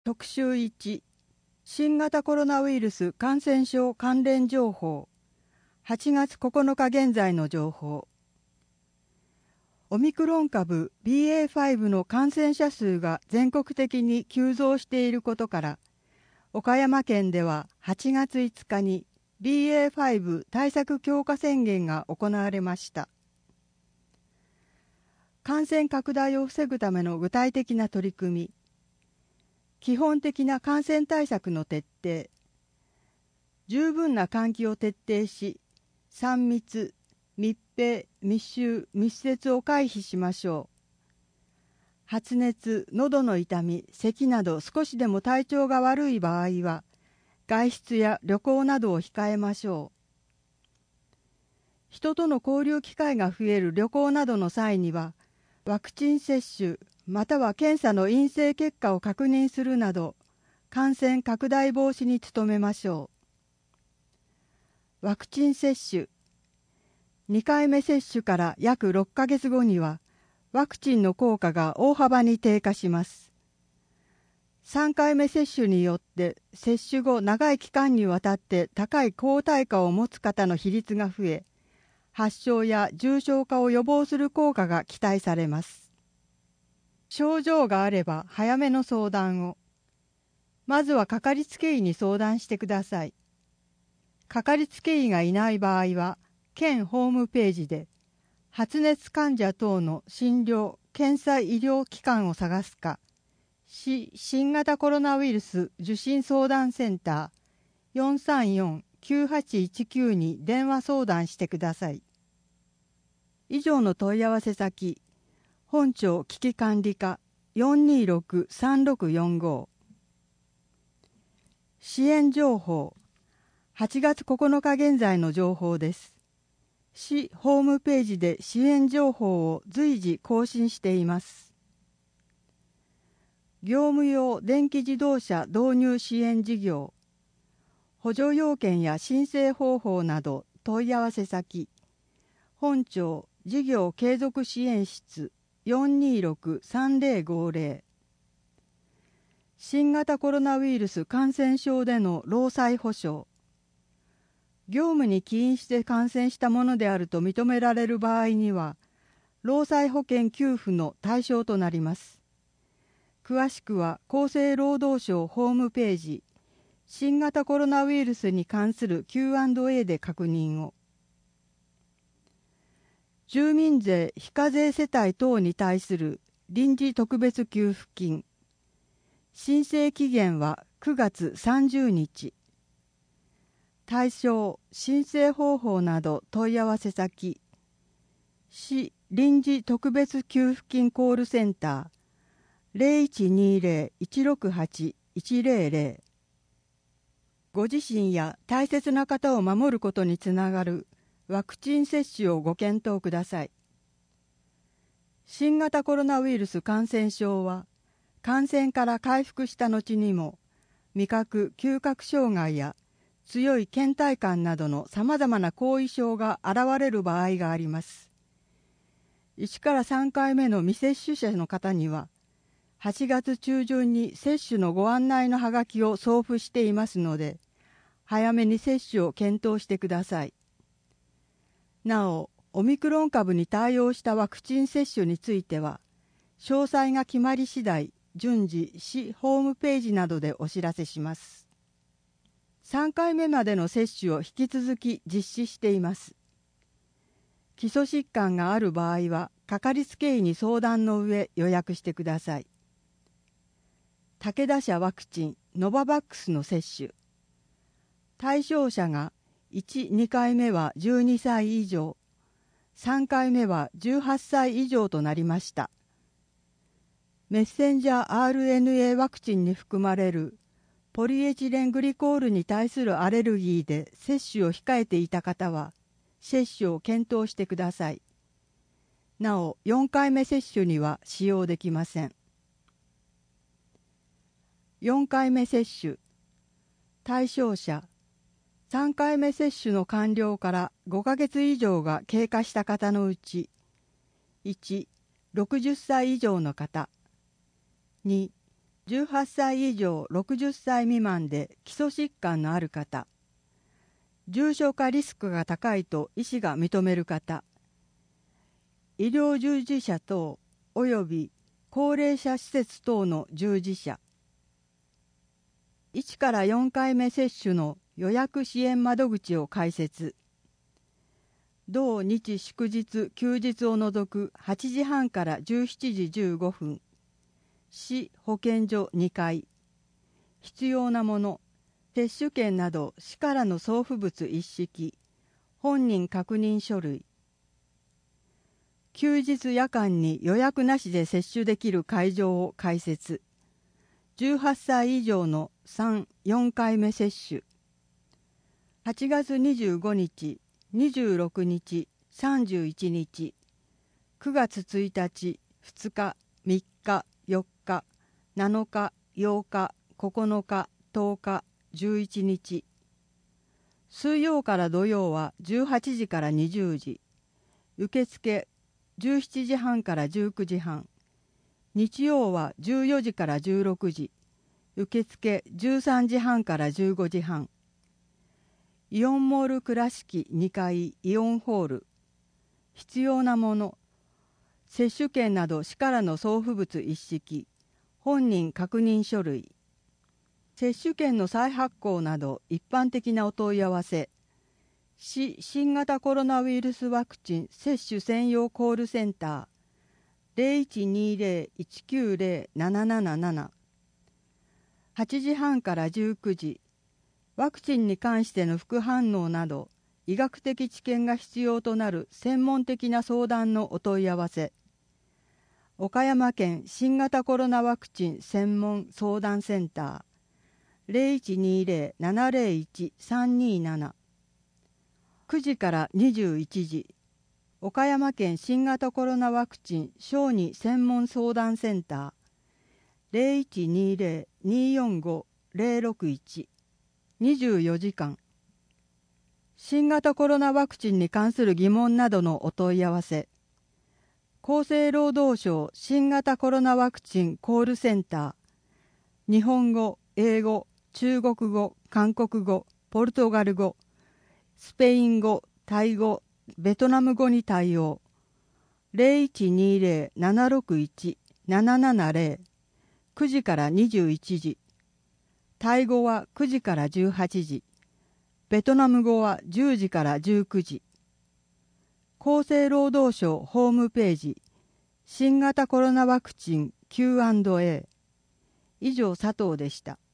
特集1、新型コロナウイルス感染症関連情報。8月9日現在の情報。オミクロン株 BA.5 の感染者数が全国的に急増していることから、岡山県では8月5日に BA.5 対策強化宣言が行われました。感染拡大を防ぐための具体的な取り組み、基本的な感染対策の徹底、十分な換気を徹底し、3密、密閉、密集、密接を回避しましょう。発熱、喉の痛み、咳など少しでも体調が悪い場合は、外出や旅行などを控えましょう。人との交流機会が増える旅行などの際には、ワクチン接種、または検査の陰性結果を確認するなど、感染拡大防止に努めましょう。ワクチン接種。2回目接種から約6ヶ月後には、ワクチンの効果が大幅に低下します。3回目接種によって接種後長い期間にわたって高い抗体価を持つ方の比率が増え、発症や重症化を予防する効果が期待されます。症状があれば早めの相談を。まずはかかりつけ医に相談してください。かかりつけ医がいない場合は、県ホームページで発熱患者等の診療・検査医療機関を探すか、市新型コロナウイルス受診相談センター 434-9819 に電話相談してください。以上の問い合わせ先、本庁危機管理課 426-3645。支援情報。8月9日現在の情報です。市ホームページで支援情報を随時更新しています。業務用電気自動車導入支援事業。補助要件や申請方法など問い合わせ先、本庁事業継続支援室 426-3050。新型コロナウイルス感染症での労災保障。業務に起因して感染したものであると認められる場合には、労災保険給付の対象となります。詳しくは厚生労働省ホームページ、新型コロナウイルスに関する Q&A で確認を。住民税非課税世帯等に対する臨時特別給付金。申請期限は9月30日。対象、申請方法など問い合わせ先、市臨時特別給付金コールセンター 0120-168-100。ご自身や大切な方を守ることにつながるワクチン接種をご検討ください。新型コロナウイルス感染症は、感染から回復した後にも、味覚・嗅覚障害や強い倦怠感などのさまざまな後遺症が現れる場合があります。1から3回目の未接種者の方には、8月中旬に接種のご案内のはがきを送付していますので、早めに接種を検討してください。なお、オミクロン株に対応したワクチン接種については、詳細が決まり次第、順次市ホームページなどでお知らせします。3回目までの接種を引き続き実施しています。基礎疾患がある場合は、かかりつけ医に相談の上予約してください。武田社ワクチンノババックスの接種。対象者が1、2回目は12歳以上、3回目は18歳以上となりました。メッセンジャー RNA ワクチンに含まれるポリエチレングリコールに対するアレルギーで接種を控えていた方は、接種を検討してください。なお、4回目接種には使用できません。4回目接種。対象者。3回目接種の完了から5ヶ月以上が経過した方のうち、1、60歳以上の方。2、 18歳以上60歳未満で基礎疾患のある方、重症化リスクが高いと医師が認める方、医療従事者等および高齢者施設等の従事者、1から4回目接種の予約支援窓口を開設、同日祝日休日を除く8時半から17時15分、市保健所2階、必要なもの、接種券など市からの送付物一式、本人確認書類、休日夜間に予約なしで接種できる会場を開設、18歳以上の3、4回目接種、8月25日、26日、31日、9月1日、2日、3日、4日、7日、8日、9日、10日、11日。水曜から土曜は18時から20時。受付17時半から19時半。日曜は14時から16時。受付13時半から15時半。イオンモール倉敷2階イオンホール。必要なもの、接種券など市からの送付物一式、本人確認書類、接種券の再発行など一般的なお問い合わせ、市新型コロナウイルスワクチン接種専用コールセンター 0120-190-777 8時半から19時、ワクチンに関しての副反応など医学的知見が必要となる専門的な相談のお問い合わせ、岡山県新型コロナワクチン専門相談センター 0120-701-327 9時から21時、岡山県新型コロナワクチン小児専門相談センター 0120-245-061 24時間、新型コロナワクチンに関する疑問などのお問い合わせ、厚生労働省新型コロナワクチンコールセンター、日本語、英語、中国語、韓国語、ポルトガル語、スペイン語、タイ語、ベトナム語に対応。0120-761-770 9時から21時。タイ語は9時から18時。ベトナム語は10時から19時。厚生労働省ホームページ、新型コロナワクチン Q&A。以上、佐藤でした。